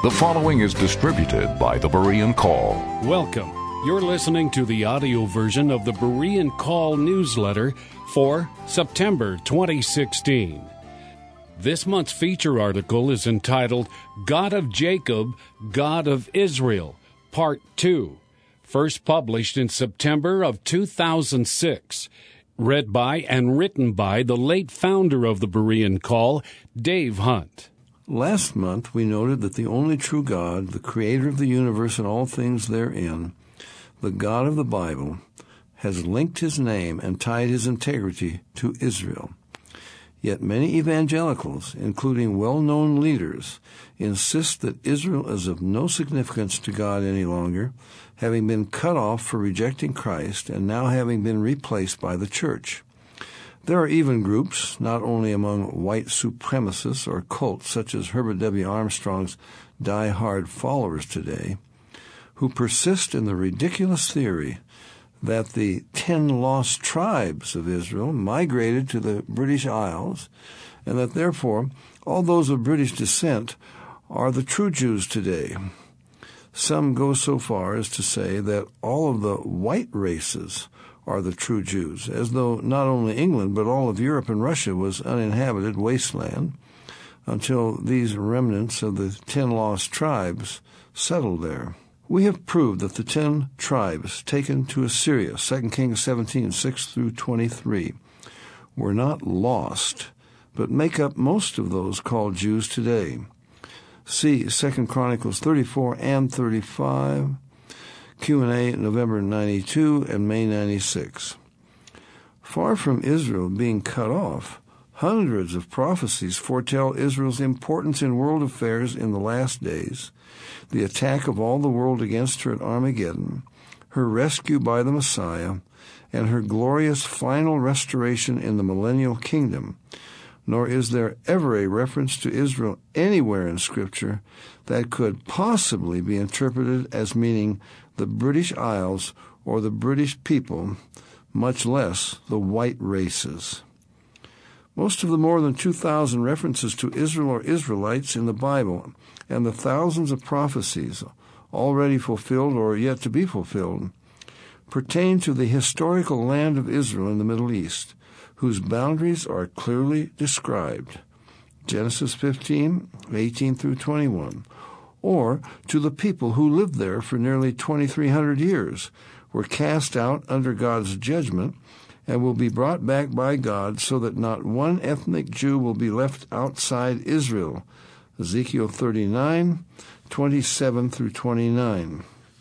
The following is distributed by the Berean Call. Welcome. You're listening to the audio version of the Berean Call newsletter for September 2016. This month's feature article is entitled, God of Jacob, God of Israel, Part 2, first published in September of 2006, read by and written by the late founder of the Berean Call, Dave Hunt. Last month, we noted that the only true God, the creator of the universe and all things therein, the God of the Bible, has linked his name and tied his integrity to Israel. Yet many evangelicals, including well-known leaders, insist that Israel is of no significance to God any longer, having been cut off for rejecting Christ and now having been replaced by the church. There are even groups, not only among white supremacists or cults such as Herbert W. Armstrong's die-hard followers today, who persist in the ridiculous theory that the 10 lost tribes of Israel migrated to the British Isles, and that therefore all those of British descent are the true Jews today. Some go so far as to say that all of the white races are the true Jews, as though not only England but all of Europe and Russia was uninhabited wasteland until these remnants of the 10 lost tribes settled there. We have proved that the 10 tribes taken to Assyria, 2 Kings 17, 6 through 23, were not lost, but make up most of those called Jews today. See 2 Chronicles 34 and 35, Q&A November 92 and May 96. Far from Israel being cut off, hundreds of prophecies foretell Israel's importance in world affairs in the last days, the attack of all the world against her at Armageddon, her rescue by the Messiah, and her glorious final restoration in the millennial kingdom. Nor is there ever a reference to Israel anywhere in Scripture that could possibly be interpreted as meaning the British Isles or the British people, much less the white races. Most of the more than 2,000 references to Israel or Israelites in the Bible and the thousands of prophecies already fulfilled or yet to be fulfilled pertain to the historical land of Israel in the Middle East, whose boundaries are clearly described. Genesis 15, 18 through 21. Or to the people who lived there for nearly 2,300 years, were cast out under God's judgment, and will be brought back by God so that not one ethnic Jew will be left outside Israel. Ezekiel 39, 27 through 29.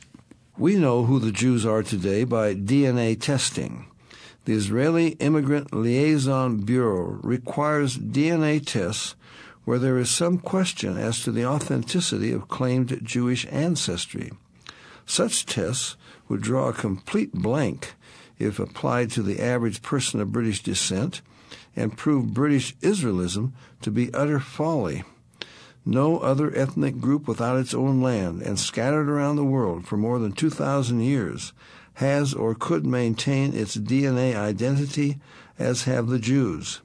We know who the Jews are today by DNA testing. The Israeli Immigrant Liaison Bureau requires DNA tests where there is some question as to the authenticity of claimed Jewish ancestry. Such tests would draw a complete blank if applied to the average person of British descent and prove British Israelism to be utter folly. No other ethnic group without its own land and scattered around the world for more than 2,000 years has or could maintain its DNA identity as have the Jews.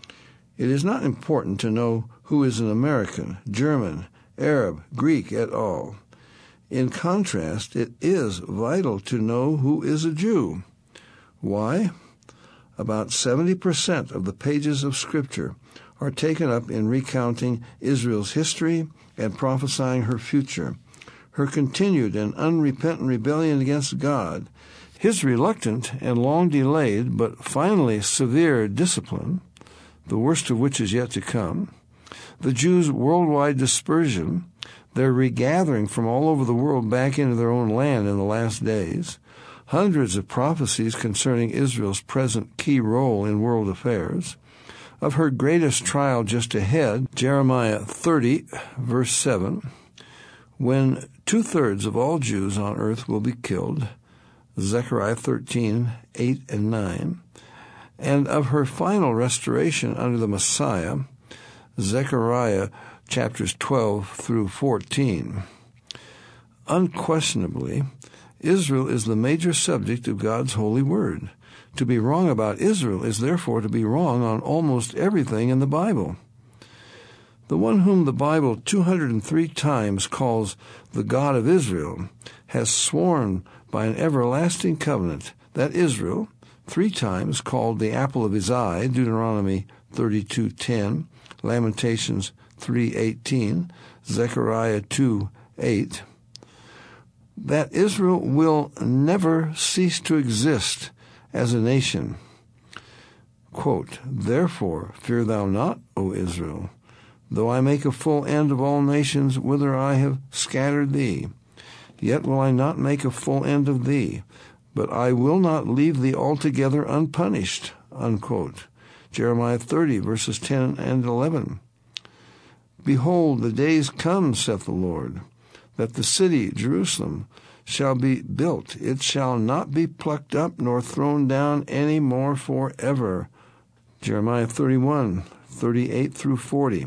It is not important to know who is an American, German, Arab, Greek et al. In contrast, it is vital to know who is a Jew. Why? About 70% of the pages of Scripture are taken up in recounting Israel's history and prophesying her future, her continued and unrepentant rebellion against God, his reluctant and long delayed but finally severe discipline, the worst of which is yet to come, the Jews' worldwide dispersion, their regathering from all over the world back into their own land in the last days, hundreds of prophecies concerning Israel's present key role in world affairs, of her greatest trial just ahead, Jeremiah 30, verse 7, when 2/3 of all Jews on earth will be killed, Zechariah 13, 8 and 9, and of her final restoration under the Messiah, Zechariah chapters 12 through 14. Unquestionably, Israel is the major subject of God's holy word. To be wrong about Israel is therefore to be wrong on almost everything in the Bible. The one whom the Bible 203 times calls the God of Israel has sworn by an everlasting covenant that Israel, 3 times called the apple of his eye, Deuteronomy 32:10, Lamentations 3:18, Zechariah 2:8, that Israel will never cease to exist as a nation. Quote, "Therefore fear thou not, O Israel, though I make a full end of all nations whither I have scattered thee. Yet will I not make a full end of thee, but I will not leave thee altogether unpunished." Unquote. Jeremiah 30, verses 10 and 11. "Behold, the days come, saith the Lord, that the city, Jerusalem, shall be built. It shall not be plucked up nor thrown down any more forever." Jeremiah 31, 38 through 40.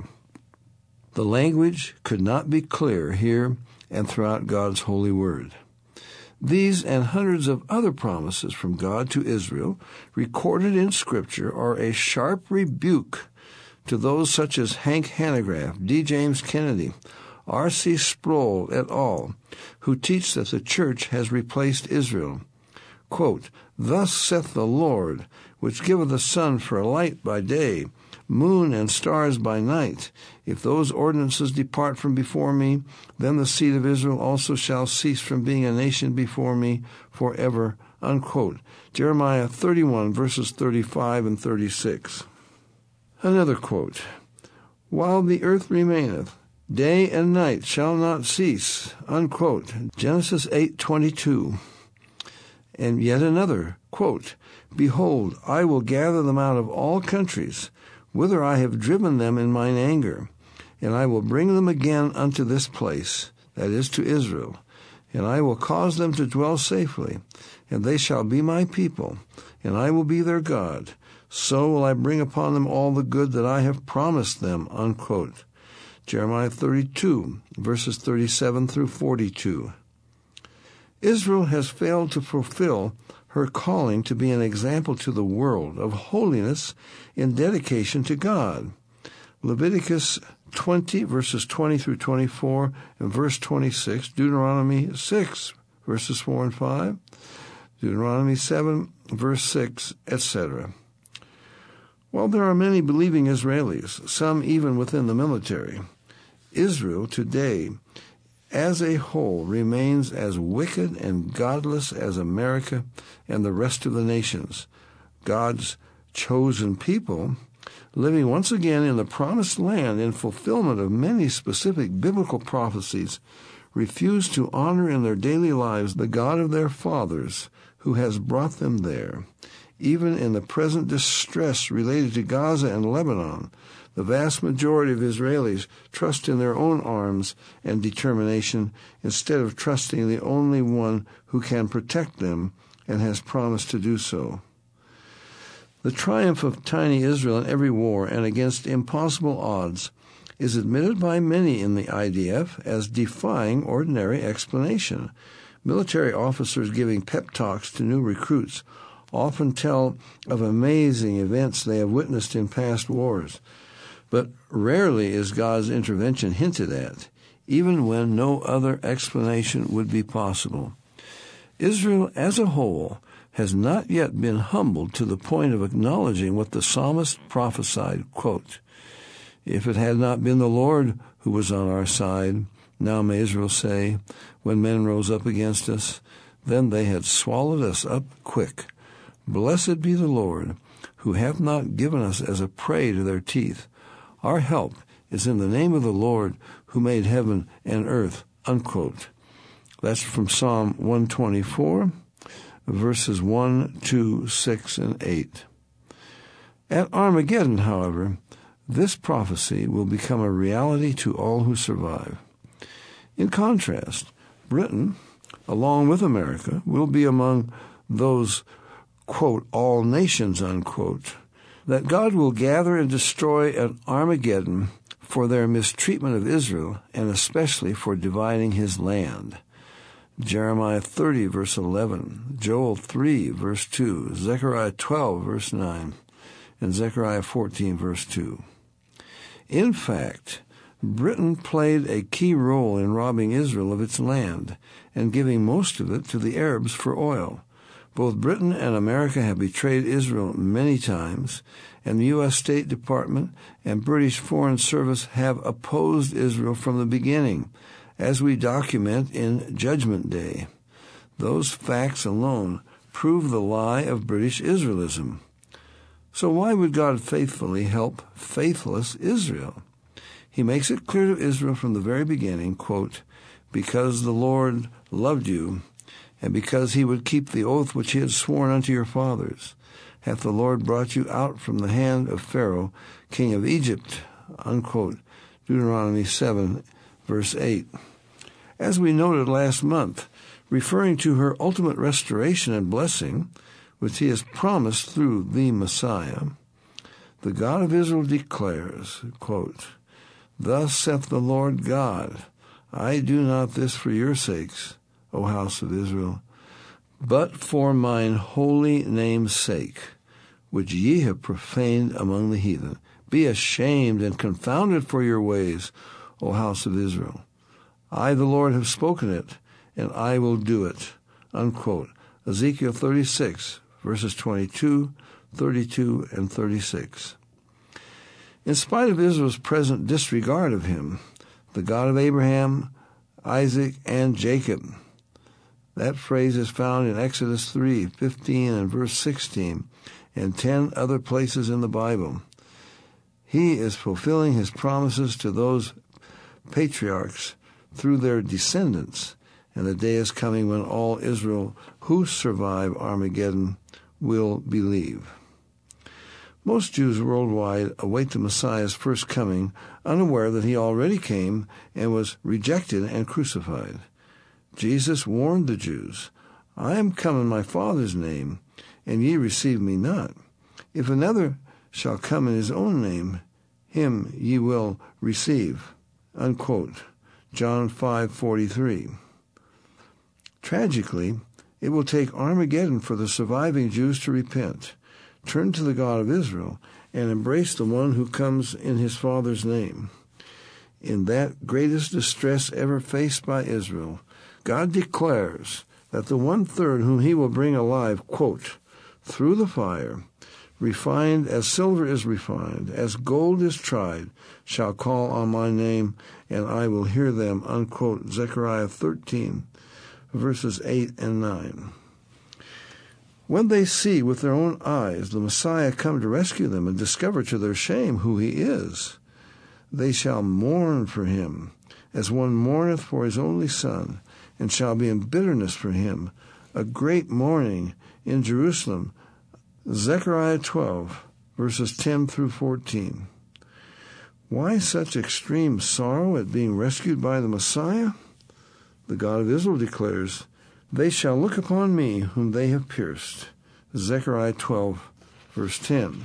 The language could not be clearer here and throughout God's holy word. These and hundreds of other promises from God to Israel recorded in Scripture are a sharp rebuke to those such as Hank Hanegraaff, D. James Kennedy, R.C. Sproul et al., who teach that the church has replaced Israel. Quote, "Thus saith the Lord, which giveth the sun for a light by day, moon and stars by night. If those ordinances depart from before me, then the seed of Israel also shall cease from being a nation before me forever." Unquote. Jeremiah 31, verses 35 and 36. Another quote, "While the earth remaineth, day and night shall not cease." Unquote. Genesis 8:22. And yet another, quote, "Behold, I will gather them out of all countries, whither I have driven them in mine anger, and I will bring them again unto this place," that is, to Israel, "and I will cause them to dwell safely, and they shall be my people, and I will be their God. So will I bring upon them all the good that I have promised them." Unquote. Jeremiah 32, verses 37 through 42. Israel has failed to fulfill her calling to be an example to the world of holiness in dedication to God. Leviticus 20, verses 20 through 24, and verse 26, Deuteronomy 6, verses 4 and 5, Deuteronomy 7, verse 6, etc. While there are many believing Israelis, some even within the military, Israel today as a whole remains as wicked and godless as America and the rest of the nations. God's chosen people, living once again in the promised land in fulfillment of many specific biblical prophecies, refuse to honor in their daily lives the God of their fathers who has brought them there. Even in the present distress related to Gaza and Lebanon, the vast majority of Israelis trust in their own arms and determination instead of trusting the only one who can protect them and has promised to do so. The triumph of tiny Israel in every war and against impossible odds is admitted by many in the IDF as defying ordinary explanation. Military officers giving pep talks to new recruits often tell of amazing events they have witnessed in past wars. But rarely is God's intervention hinted at, even when no other explanation would be possible. Israel as a whole has not yet been humbled to the point of acknowledging what the psalmist prophesied, quote, "If it had not been the Lord who was on our side, now may Israel say, when men rose up against us, then they had swallowed us up quick. Blessed be the Lord, who hath not given us as a prey to their teeth. Our help is in the name of the Lord who made heaven and earth." Unquote. That's from Psalm 124, verses 1, 2, 6, and 8. At Armageddon, however, this prophecy will become a reality to all who survive. In contrast, Britain, along with America, will be among those, quote, all nations, unquote, that God will gather and destroy at Armageddon for their mistreatment of Israel and especially for dividing his land. Jeremiah 30, verse 11, Joel 3, verse 2, Zechariah 12, verse 9, and Zechariah 14, verse 2. In fact, Britain played a key role in robbing Israel of its land and giving most of it to the Arabs for oil. Both Britain and America have betrayed Israel many times, and the U.S. State Department and British Foreign Service have opposed Israel from the beginning, as we document in Judgment Day. Those facts alone prove the lie of British Israelism. So why would God faithfully help faithless Israel? He makes it clear to Israel from the very beginning, quote, "Because the Lord loved you, and because he would keep the oath which he had sworn unto your fathers, hath the Lord brought you out from the hand of Pharaoh, king of Egypt," unquote. Deuteronomy 7, verse 8. As we noted last month, referring to her ultimate restoration and blessing, which he has promised through the Messiah, the God of Israel declares, quote, "Thus saith the Lord God, I do not this for your sakes, O house of Israel, but for mine holy name's sake, which ye have profaned among the heathen. Be ashamed and confounded for your ways, O house of Israel. I, the Lord, have spoken it, and I will do it," unquote. Ezekiel 36, verses 22, 32, and 36. In spite of Israel's present disregard of him, the God of Abraham, Isaac, and Jacob, that phrase is found in Exodus 3, 15, and verse 16, and 10 other places in the Bible. He is fulfilling his promises to those patriarchs through their descendants, and the day is coming when all Israel who survive Armageddon will believe. Most Jews worldwide await the Messiah's first coming, unaware that he already came and was rejected and crucified. Jesus warned the Jews, "I am come in my Father's name, and ye receive me not. If another shall come in his own name, him ye will receive," unquote. John 5:43. Tragically, it will take Armageddon for the surviving Jews to repent, turn to the God of Israel, and embrace the one who comes in his Father's name. In that greatest distress ever faced by Israel, God declares that the 1/3 whom he will bring alive, quote, "through the fire, refined as silver is refined, as gold is tried, shall call on my name, and I will hear them," unquote. Zechariah 13, verses 8 and 9. When they see with their own eyes the Messiah come to rescue them and discover to their shame who he is, they shall mourn for him, as one mourneth for his only son, and shall be in bitterness for him, a great mourning in Jerusalem. Zechariah 12, verses 10 through 14. Why such extreme sorrow at being rescued by the Messiah? The God of Israel declares, "They shall look upon me whom they have pierced." Zechariah 12, verse 10.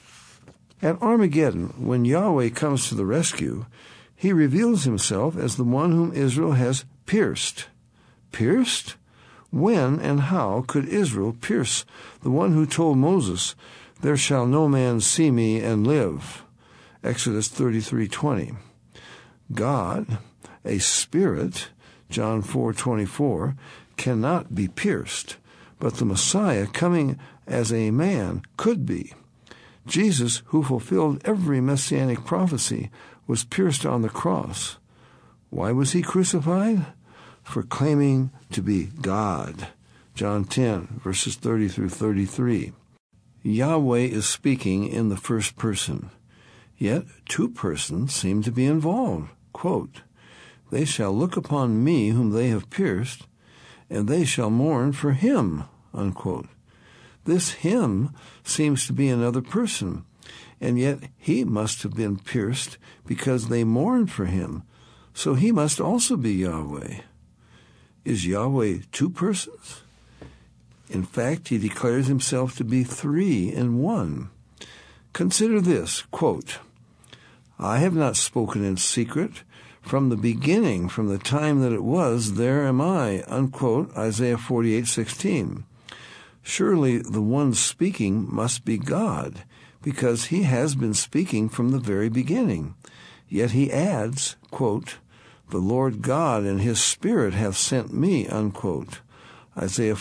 At Armageddon, when Yahweh comes to the rescue, he reveals himself as the one whom Israel has pierced. Pierced? When and how could Israel pierce the one who told Moses, "There shall no man see me and live"? Exodus 33:20. God, a spirit, John 4:24, cannot be pierced, but the Messiah coming as a man could be. Jesus, who fulfilled every messianic prophecy, was pierced on the cross. Why was he crucified? For claiming to be God. John 10, verses 30 through 33. Yahweh is speaking in the first person, yet two persons seem to be involved. Quote, "They shall look upon me whom they have pierced, and they shall mourn for him," unquote. This him seems to be another person, and yet he must have been pierced because they mourned for him, so he must also be Yahweh. Is Yahweh two persons? In fact, he declares himself to be three in one. Consider this, quote, "I have not spoken in secret. From the beginning, from the time that it was, there am I," unquote. Isaiah 48:16. Surely the one speaking must be God, because he has been speaking from the very beginning. Yet he adds, quote, "The Lord God and his Spirit hath sent me," unquote. Isaiah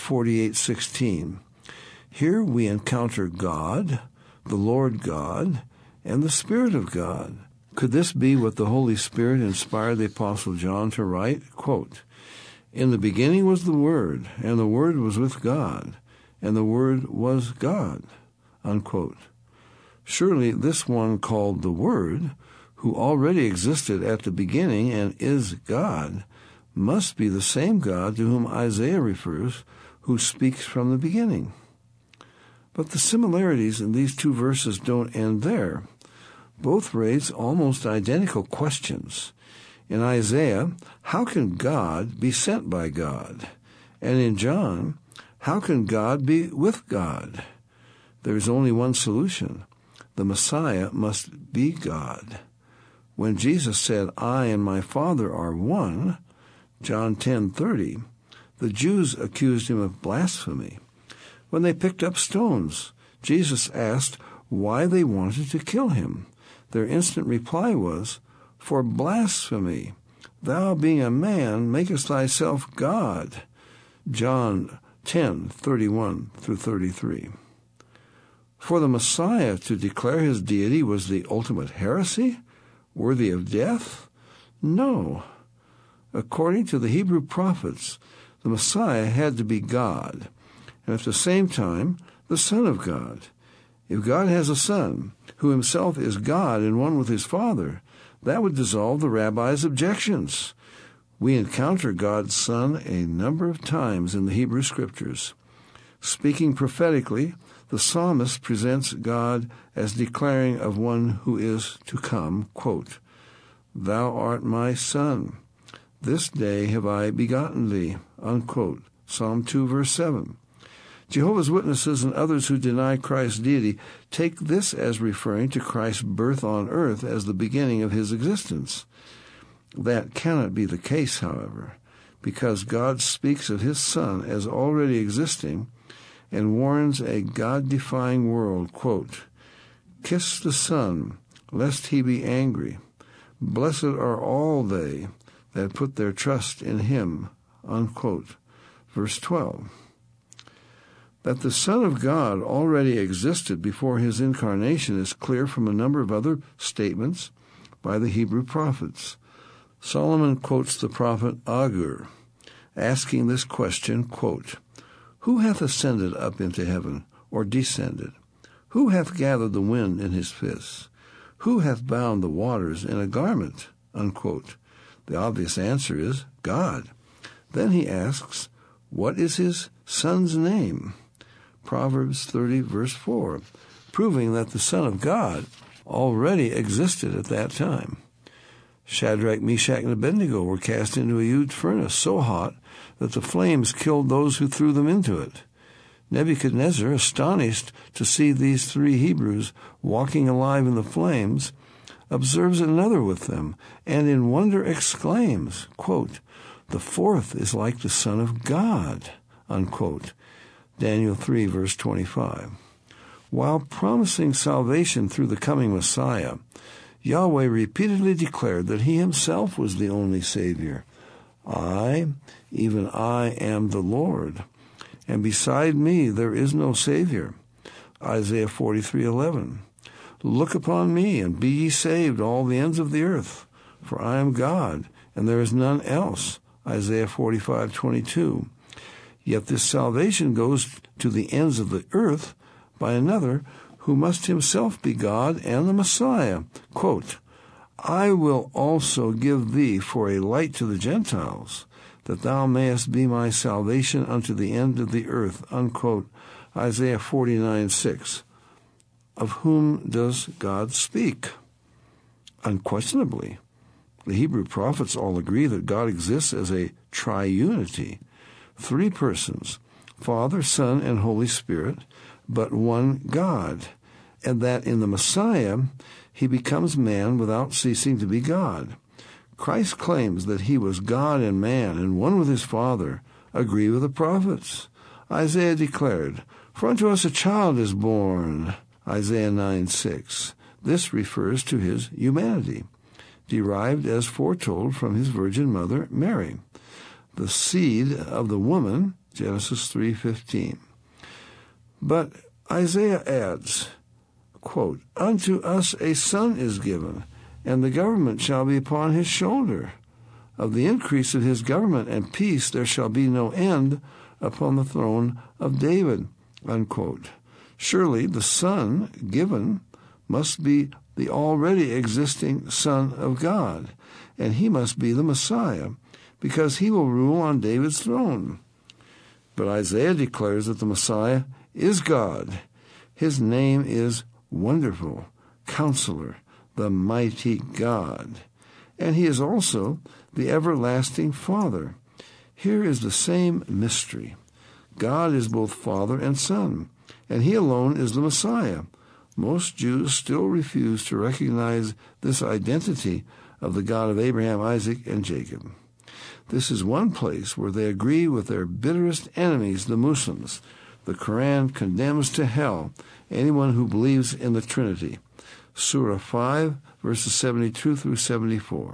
48:16. Here we encounter God, the Lord God, and the Spirit of God. Could this be what the Holy Spirit inspired the Apostle John to write? Quote, "In the beginning was the Word, and the Word was with God, and the Word was God," unquote. Surely this one called the Word, who already existed at the beginning and is God, must be the same God to whom Isaiah refers, who speaks from the beginning. But the similarities in these two verses don't end there. Both raise almost identical questions. In Isaiah, how can God be sent by God? And in John, how can God be with God? There is only one solution. The Messiah must be God. When Jesus said, "I and my Father are one," John 10:30, the Jews accused him of blasphemy. When they picked up stones, Jesus asked why they wanted to kill him. Their instant reply was, "For blasphemy. Thou, being a man, makest thyself God." John 10:31 through 33. For the Messiah to declare his deity was the ultimate heresy, worthy of death? No. According to the Hebrew prophets, the Messiah had to be God, and at the same time, the Son of God. If God has a Son, who himself is God and one with his Father, that would dissolve the rabbis' objections. We encounter God's Son a number of times in the Hebrew Scriptures. Speaking prophetically, the psalmist presents God as declaring of one who is to come, quote, "Thou art my Son. This day have I begotten thee," unquote. Psalm 2, verse 7. Jehovah's Witnesses and others who deny Christ's deity take this as referring to Christ's birth on earth as the beginning of his existence. That cannot be the case, however, because God speaks of his Son as already existing and warns a God-defying world, quote, "Kiss the Son, lest he be angry. Blessed are all they that put their trust in him," unquote. Verse 12. That the Son of God already existed before his incarnation is clear from a number of other statements by the Hebrew prophets. Solomon quotes the prophet Agur, asking this question, quote, "Who hath ascended up into heaven, or descended? Who hath gathered the wind in his fists? Who hath bound the waters in a garment?" Unquote. The obvious answer is God. Then he asks, what is his Son's name? Proverbs 30, verse 4, proving that the Son of God already existed at that time. Shadrach, Meshach, and Abednego were cast into a huge furnace so hot that the flames killed those who threw them into it. Nebuchadnezzar, astonished to see these three Hebrews walking alive in the flames, observes another with them, and in wonder exclaims, quote, "The fourth is like the Son of God," unquote. Daniel 3, verse 25. While promising salvation through the coming Messiah, Yahweh repeatedly declared that he himself was the only Savior. "I, even I, am the Lord, and beside me there is no Savior." Isaiah 43:11. "Look upon me, and be ye saved, all the ends of the earth, for I am God, and there is none else." Isaiah 45:22. Yet this salvation goes to the ends of the earth by another who must himself be God and the Messiah. Quote, "I will also give thee for a light to the Gentiles, that thou mayest be my salvation unto the end of the earth." Unquote. Isaiah 49:6. Of whom does God speak? Unquestionably, the Hebrew prophets all agree that God exists as a triunity, three persons, Father, Son, and Holy Spirit, but one God, and that in the Messiah he becomes man without ceasing to be God. Christ claims that he was God and man and one with his Father, agree with the prophets. Isaiah declared, "For unto us a child is born," Isaiah 9:6. This refers to his humanity. derived as foretold from his virgin mother Mary, the seed of the woman, Genesis 3:15. But Isaiah adds, quote, "Unto us a son is given, and the government shall be upon his shoulder. Of the increase of his government and peace there shall be no end upon the throne of David," unquote. Surely the son given must be the already existing Son of God, and he must be the Messiah, because he will rule on David's throne. But Isaiah declares that the Messiah is God. His name is Wonderful, Counselor, the Mighty God. And he is also the Everlasting Father. Here is the same mystery. God is both Father and Son, and he alone is the Messiah. Most Jews still refuse to recognize this identity of the God of Abraham, Isaac, and Jacob. This is one place where they agree with their bitterest enemies, the Muslims. The Quran condemns to hell anyone who believes in the Trinity. Surah 5, verses 72 through 74.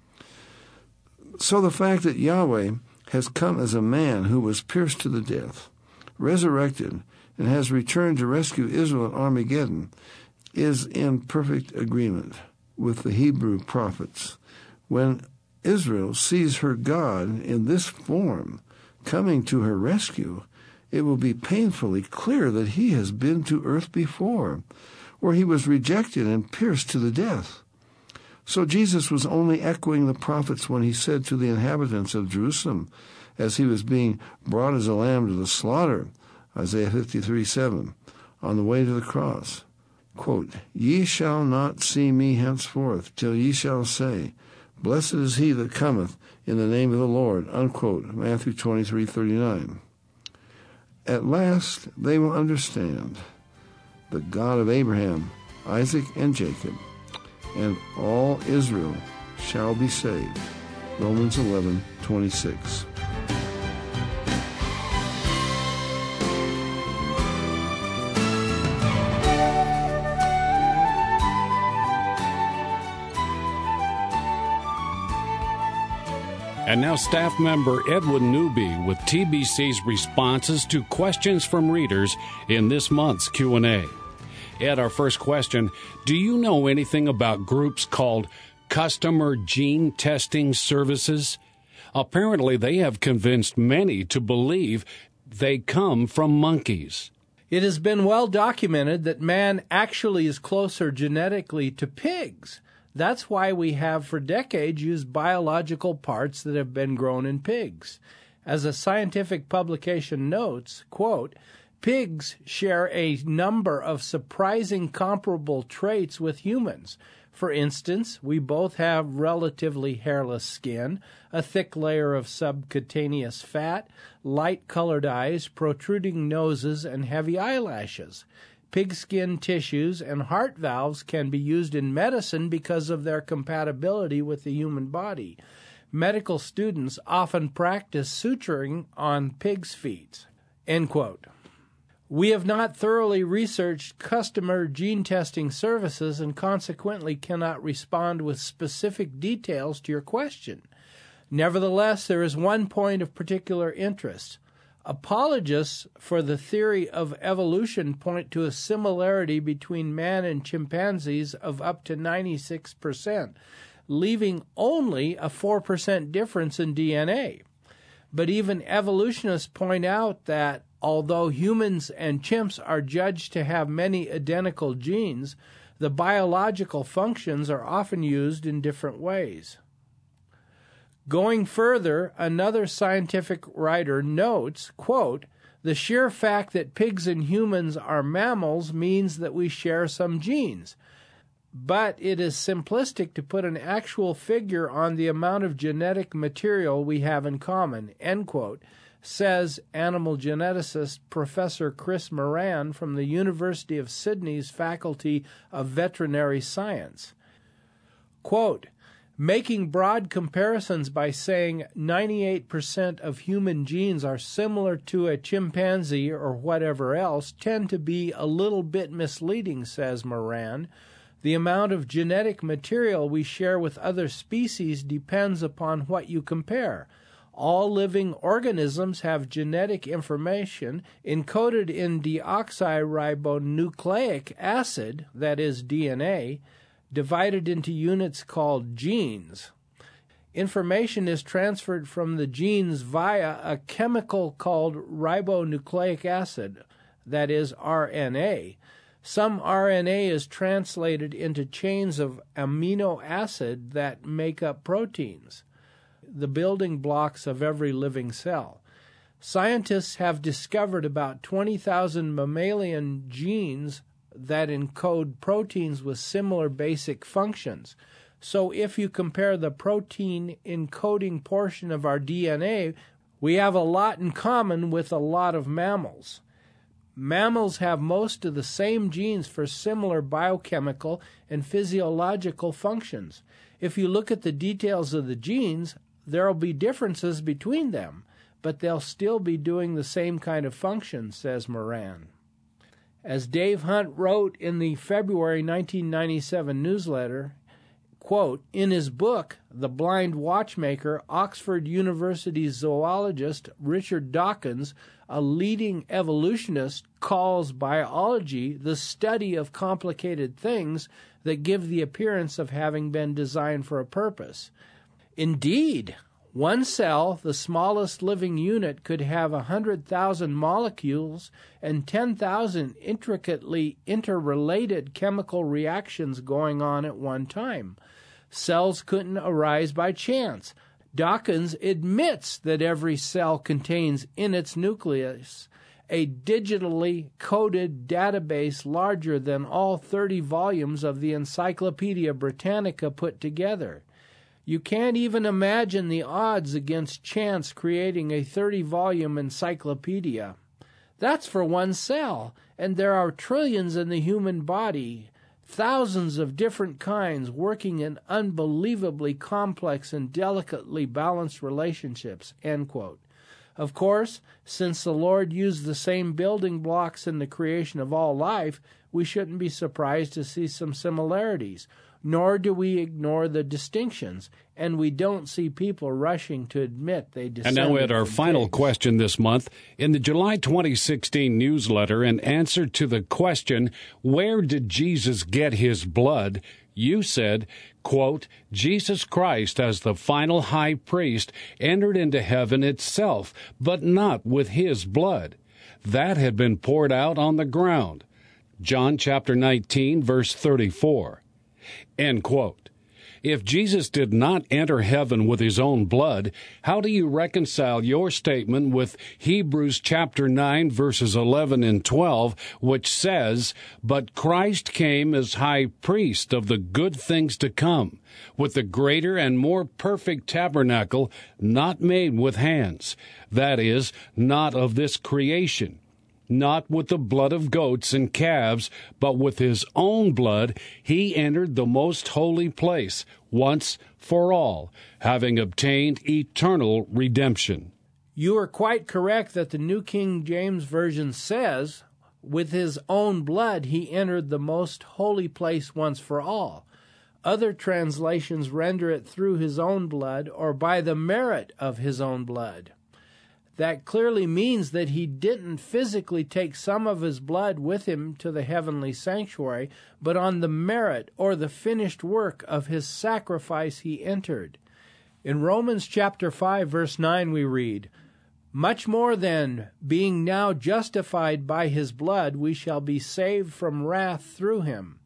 So the fact that Yahweh has come as a man who was pierced to the death, resurrected, and has returned to rescue Israel at Armageddon is in perfect agreement with the Hebrew prophets. When Israel sees her God in this form coming to her rescue, it will be painfully clear that he has been to earth before, where he was rejected and pierced to the death. So Jesus was only echoing the prophets when he said to the inhabitants of Jerusalem, as he was being brought as a lamb to the slaughter, Isaiah 53:7, on the way to the cross, quote, "Ye shall not see me henceforth, till ye shall say, Blessed is he that cometh in the name of the Lord," unquote, Matthew 23:39. At last they will understand the God of Abraham, Isaac, and Jacob, and all Israel shall be saved. Romans 11:26. And now staff member Edwin Newby with TBC's responses to questions from readers in this month's Q&A. Ed, our first question, do you know anything about groups called Customer Gene Testing Services? Apparently they have convinced many to believe they come from monkeys. It has been well documented that man actually is closer genetically to pigs. That's why we have for decades used biological parts that have been grown in pigs. As a scientific publication notes, quote, "Pigs share a number of surprising comparable traits with humans. For instance, we both have relatively hairless skin, a thick layer of subcutaneous fat, light-colored eyes, protruding noses, and heavy eyelashes. Pigskin tissues and heart valves can be used in medicine because of their compatibility with the human body. Medical students often practice suturing on pigs' feet." End quote. We have not thoroughly researched customer gene testing services and consequently cannot respond with specific details to your question. Nevertheless, there is one point of particular interest. Apologists for the theory of evolution point to a similarity between man and chimpanzees of up to 96%, leaving only a 4% difference in DNA. But even evolutionists point out that although humans and chimps are judged to have many identical genes, the biological functions are often used in different ways. Going further, another scientific writer notes, quote, "The sheer fact that pigs and humans are mammals means that we share some genes. But it is simplistic to put an actual figure on the amount of genetic material we have in common," end quote, says animal geneticist Professor Chris Moran from the University of Sydney's Faculty of Veterinary Science. Quote, "Making broad comparisons by saying 98% of human genes are similar to a chimpanzee or whatever else tend to be a little bit misleading," says Moran. The amount of genetic material we share with other species depends upon what you compare. All living organisms have genetic information encoded in deoxyribonucleic acid, that is DNA, divided into units called genes. Information is transferred from the genes via a chemical called ribonucleic acid, that is RNA. Some RNA is translated into chains of amino acid that make up proteins, the building blocks of every living cell. Scientists have discovered about 20,000 mammalian genes that encode proteins with similar basic functions. So if you compare the protein encoding portion of our DNA, we have a lot in common with a lot of mammals. Mammals have most of the same genes for similar biochemical and physiological functions. If you look at the details of the genes, there will be differences between them, but they'll still be doing the same kind of function, says Moran. As Dave Hunt wrote in the February 1997 newsletter, quote, in his book, The Blind Watchmaker, Oxford University zoologist Richard Dawkins, a leading evolutionist, calls biology the study of complicated things that give the appearance of having been designed for a purpose. Indeed, one cell, the smallest living unit, could have 100,000 molecules and 10,000 intricately interrelated chemical reactions going on at one time. Cells couldn't arise by chance. Dawkins admits that every cell contains in its nucleus a digitally coded database larger than all 30 volumes of the Encyclopedia Britannica put together. You can't even imagine the odds against chance creating a 30-volume encyclopedia. That's for one cell, and there are trillions in the human body, thousands of different kinds working in unbelievably complex and delicately balanced relationships, end quote. Of course, since the Lord used the same building blocks in the creation of all life, we shouldn't be surprised to see some similarities, nor do we ignore the distinctions, and we don't see people rushing to admit they descended. And now at our from final pigs. question this month. In the July 2016 newsletter, in answer to the question, where did Jesus get his blood, you said, quote, Jesus Christ as the final high priest entered into heaven itself, but not with his blood. That had been poured out on the ground. John chapter 19, verse 34. End quote. If Jesus did not enter heaven with his own blood, how do you reconcile your statement with Hebrews chapter 9, verses 11 and 12, which says, But Christ came as high priest of the good things to come, with the greater and more perfect tabernacle not made with hands, that is, not of this creation. Not with the blood of goats and calves, but with his own blood he entered the most holy place, once for all, having obtained eternal redemption. You are quite correct that the New King James Version says, with his own blood he entered the most holy place once for all. Other translations render it through his own blood or by the merit of his own blood. That clearly means that he didn't physically take some of his blood with him to the heavenly sanctuary, but on the merit or the finished work of his sacrifice he entered. In Romans chapter 5, verse 9 we read, Much more then, being now justified by his blood, we shall be saved from wrath through him.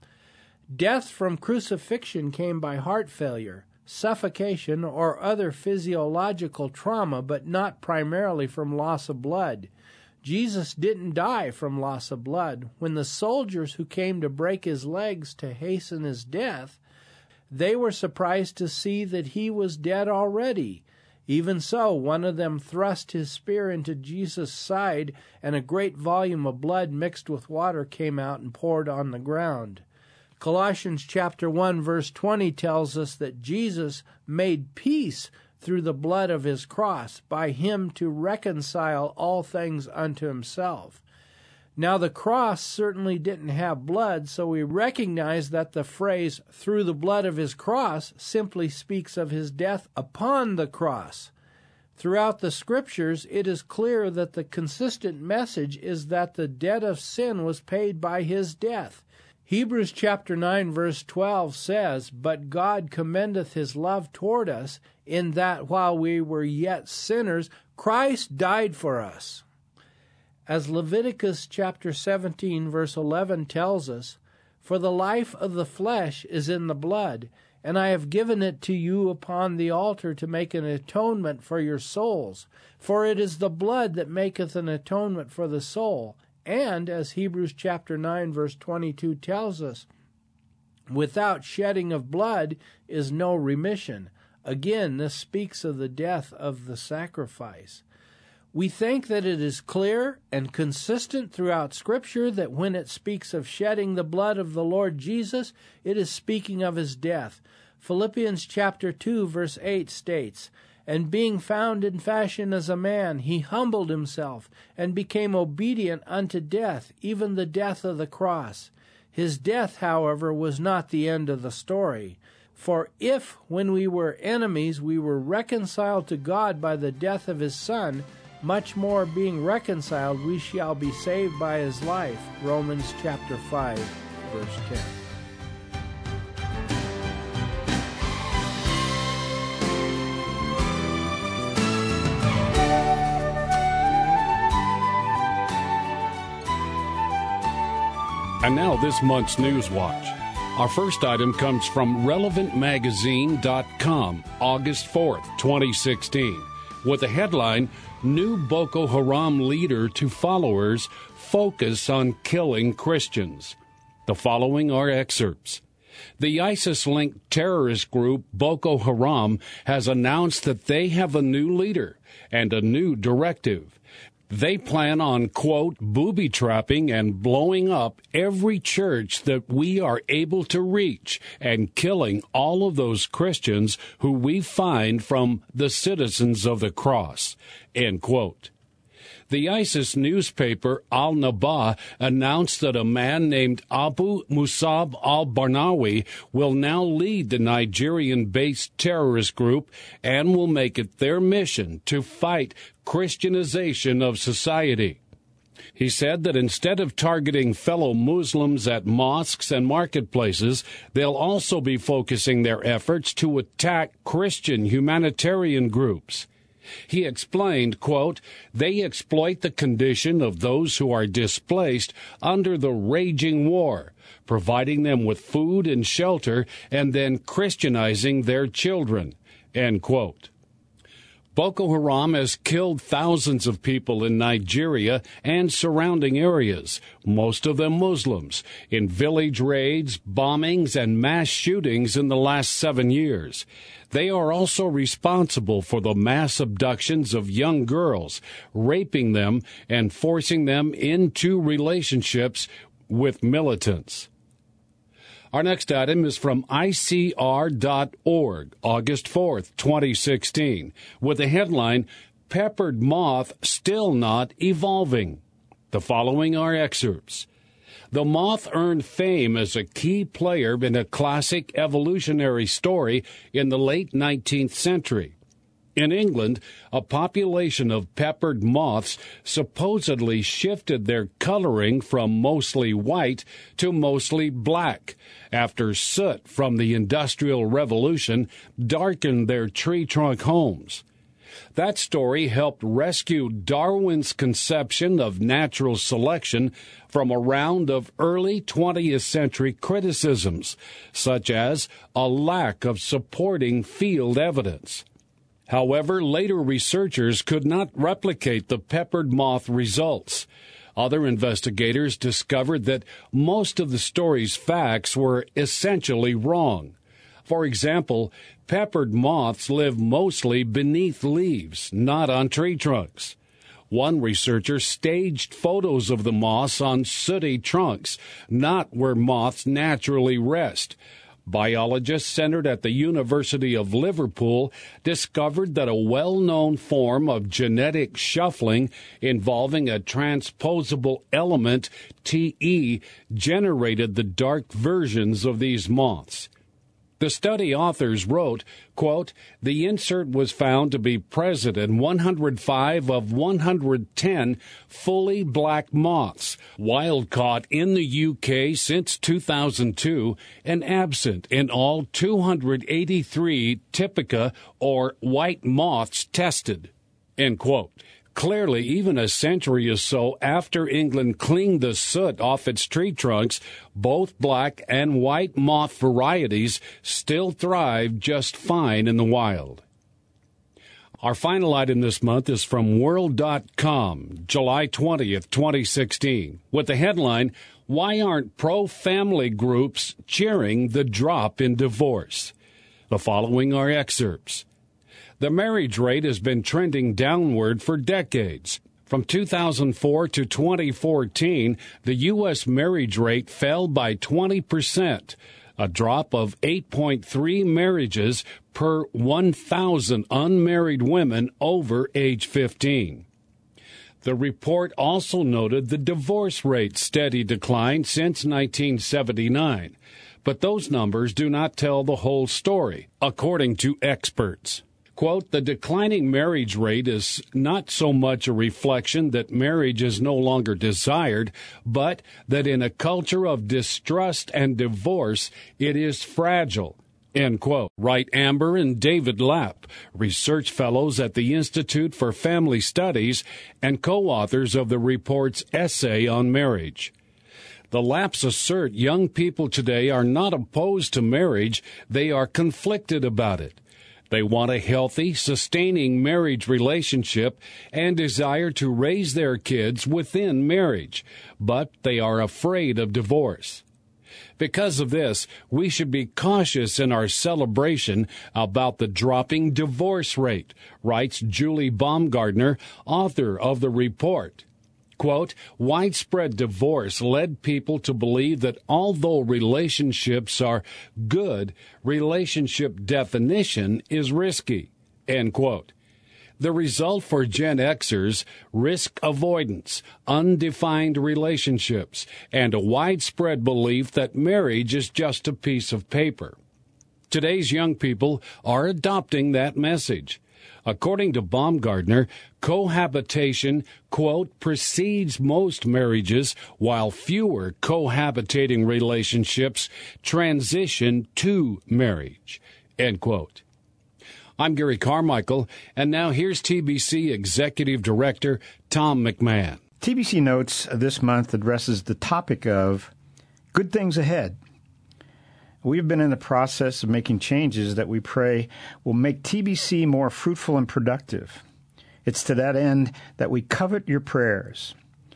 Death from crucifixion came by heart failure, suffocation, or other physiological trauma, but not primarily from loss of blood. Jesus didn't die from loss of blood. When the soldiers who came to break his legs to hasten his death, they were surprised to see that he was dead already. Even so, one of them thrust his spear into Jesus' side, and a great volume of blood mixed with water came out and poured on the ground. Colossians chapter 1, verse 20 tells us that Jesus made peace through the blood of his cross, by him to reconcile all things unto himself. Now, the cross certainly didn't have blood, so we recognize that the phrase, through the blood of his cross, simply speaks of his death upon the cross. Throughout the Scriptures, it is clear that the consistent message is that the debt of sin was paid by his death. Hebrews chapter 9, verse 12 says, "But God commendeth his love toward us, in that while we were yet sinners, Christ died for us." As Leviticus chapter 17, verse 11 tells us, "For the life of the flesh is in the blood, and I have given it to you upon the altar to make an atonement for your souls. For it is the blood that maketh an atonement for the soul." And, as Hebrews chapter 9, verse 22 tells us, "Without shedding of blood is no remission." Again, this speaks of the death of the sacrifice. We think that it is clear and consistent throughout Scripture that when it speaks of shedding the blood of the Lord Jesus, it is speaking of his death. Philippians chapter 2, verse 8 states, "And being found in fashion as a man, he humbled himself, and became obedient unto death, even the death of the cross." His death, however, was not the end of the story. For if, when we were enemies, we were reconciled to God by the death of his Son, much more being reconciled, we shall be saved by his life. Romans chapter 5, verse 10. And now this month's News Watch. Our first item comes from RelevantMagazine.com, August 4th, 2016, with the headline, "New Boko Haram Leader to Followers Focus on Killing Christians." The following are excerpts. The ISIS-linked terrorist group Boko Haram has announced that they have a new leader and a new directive. They plan on, quote, booby-trapping and blowing up every church that we are able to reach and killing all of those Christians who we find from the citizens of the cross, end quote. The ISIS newspaper Al-Naba announced that a man named Abu Musab al-Barnawi will now lead the Nigerian-based terrorist group and will make it their mission to fight Christianization of society. He said that instead of targeting fellow Muslims at mosques and marketplaces, they'll also be focusing their efforts to attack Christian humanitarian groups. He explained, quote, "They exploit the condition of those who are displaced under the raging war, providing them with food and shelter, and then Christianizing their children," end quote. Boko Haram has killed thousands of people in Nigeria and surrounding areas, most of them Muslims, in village raids, bombings, and mass shootings in the last 7 years. They are also responsible for the mass abductions of young girls, raping them and forcing them into relationships with militants. Our next item is from ICR.org, August 4th, 2016, with the headline, "Peppered Moth Still Not Evolving." The following are excerpts. The moth earned fame as a key player in a classic evolutionary story in the late 19th century. In England, a population of peppered moths supposedly shifted their coloring from mostly white to mostly black after soot from the Industrial Revolution darkened their tree trunk homes. That story helped rescue Darwin's conception of natural selection from a round of early 20th century criticisms, such as a lack of supporting field evidence. However, later researchers could not replicate the peppered moth results. Other investigators discovered that most of the story's facts were essentially wrong. For example, peppered moths live mostly beneath leaves, not on tree trunks. One researcher staged photos of the moths on sooty trunks, not where moths naturally rest. Biologists centered at the University of Liverpool discovered that a well-known form of genetic shuffling involving a transposable element, Te, generated the dark versions of these moths. The study authors wrote, quote, "The insert was found to be present in 105 of 110 fully black moths, wild-caught in the UK since 2002 and absent in all 283 typica or white moths tested," end quote. Clearly, even a century or so after England cleaned the soot off its tree trunks, both black and white moth varieties still thrive just fine in the wild. Our final item this month is from World.com, July 20th, 2016, with the headline, "Why Aren't Pro-Family Groups Cheering the Drop in Divorce?" The following are excerpts. The marriage rate has been trending downward for decades. From 2004 to 2014, the U.S. marriage rate fell by 20%, a drop of 8.3 marriages per 1,000 unmarried women over age 15. The report also noted the divorce rate steady decline since 1979, but those numbers do not tell the whole story, according to experts. Quote, "The declining marriage rate is not so much a reflection that marriage is no longer desired, but that in a culture of distrust and divorce, it is fragile," end quote, write Amber and David Lapp, research fellows at the Institute for Family Studies and co-authors of the report's essay on marriage. The Lapps assert young people today are not opposed to marriage, they are conflicted about it. They want a healthy, sustaining marriage relationship and desire to raise their kids within marriage, but they are afraid of divorce. Because of this, we should be cautious in our celebration about the dropping divorce rate, writes Julie Baumgardner, author of the report. Quote, "Widespread divorce led people to believe that although relationships are good, relationship definition is risky," end quote. The result for Gen Xers, risk avoidance, undefined relationships, and a widespread belief that marriage is just a piece of paper. Today's young people are adopting that message. According to Baumgardner, cohabitation, quote, "precedes most marriages, while fewer cohabitating relationships transition to marriage," end quote. I'm Gary Carmichael, and now here's TBC Executive Director Tom McMahon. TBC Notes this month addresses the topic of good things ahead. We've been in the process of making changes that we pray will make TBC more fruitful and productive. It's to that end that we covet your prayers.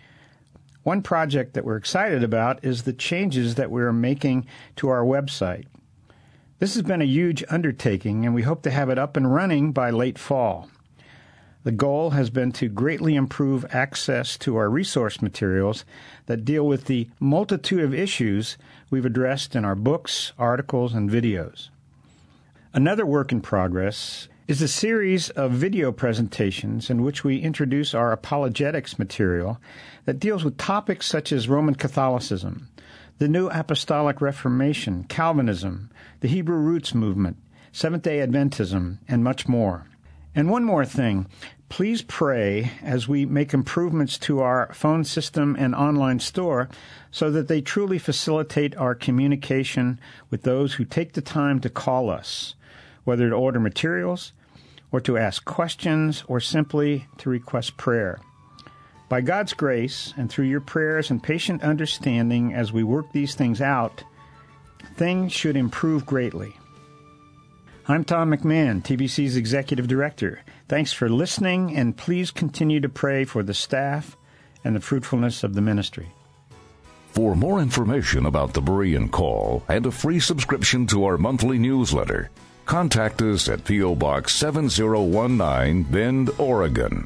One project that we're excited about is the changes that we're making to our website. This has been a huge undertaking, and we hope to have it up and running by late fall. The goal has been to greatly improve access to our resource materials that deal with the multitude of issues we've addressed in our books, articles, and videos. Another work in progress is a series of video presentations in which we introduce our apologetics material that deals with topics such as Roman Catholicism, the New Apostolic Reformation, Calvinism, the Hebrew Roots Movement, Seventh-day Adventism, and much more. And one more thing, please pray as we make improvements to our phone system and online store so that they truly facilitate our communication with those who take the time to call us, whether to order materials or to ask questions or simply to request prayer. By God's grace and through your prayers and patient understanding as we work these things out, things should improve greatly. I'm Tom McMahon, TBC's Executive Director. Thanks for listening, and please continue to pray for the staff and the fruitfulness of the ministry. For more information about the Berean Call and a free subscription to our monthly newsletter, contact us at P.O. Box 7019, Bend, Oregon,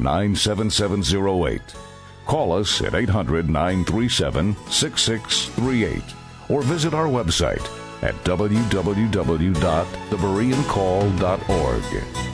97708. Call us at 800-937-6638 or visit our website, at www.thebereancall.org.